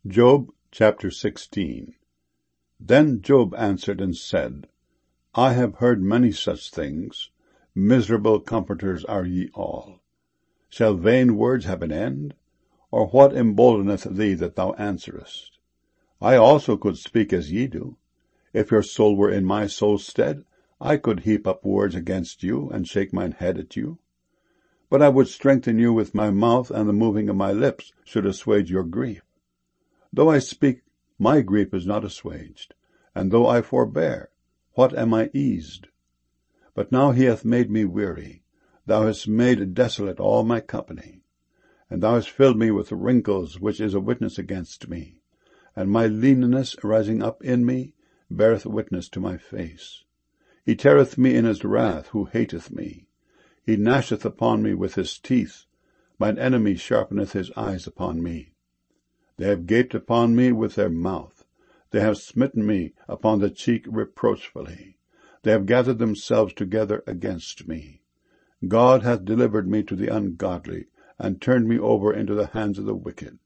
Job chapter 16. Then Job answered and said, I have heard many such things. Miserable comforters are ye all. Shall vain words have an end? Or what emboldeneth thee that thou answerest? I also could speak as ye do. If your soul were in my soul's stead, I could heap up words against you, and shake mine head at you. But I would strengthen you with my mouth, and the moving of my lips should assuage your grief. Though I speak, my grief is not assuaged, and though I forbear, what am I eased? But now he hath made me weary. Thou hast made desolate all my company. And thou hast filled me with wrinkles, which is a witness against me. And my leanness rising up in me beareth witness to my face. He teareth me in his wrath, who hateth me. He gnasheth upon me with his teeth. Mine enemy sharpeneth his eyes upon me. They have gaped upon me with their mouth. They have smitten me upon the cheek reproachfully. They have gathered themselves together against me. God hath delivered me to the ungodly, and turned me over into the hands of the wicked.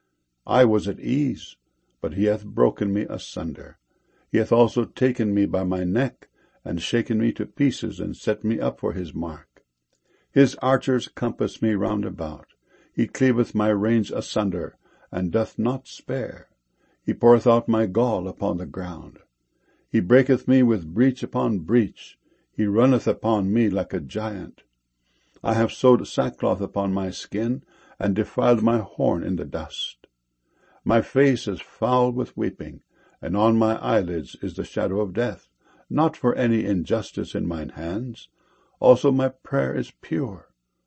I was at ease, but he hath broken me asunder. He hath also taken me by my neck, and shaken me to pieces, and set me up for his mark. His archers compass me round about. He cleaveth my reins asunder, and doth not spare. He poureth out my gall upon the ground. He breaketh me with breach upon breach. He runneth upon me like a giant. I have sewed sackcloth upon my skin, and defiled my horn in the dust. My face is foul with weeping, and on my eyelids is the shadow of death, not for any injustice in mine hands. Also my prayer is pure.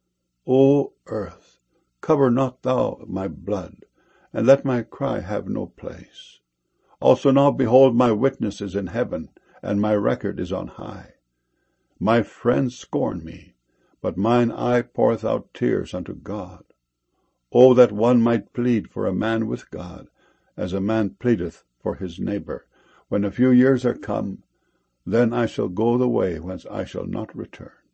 O earth, cover not thou my blood, and let my cry have no place. Also now behold, my witness is in heaven, and my record is on high. My friends scorn me, but mine eye poureth out tears unto God. O that one might plead for a man with God, as a man pleadeth for his neighbor. When a few years are come, then I shall go the way whence I shall not return.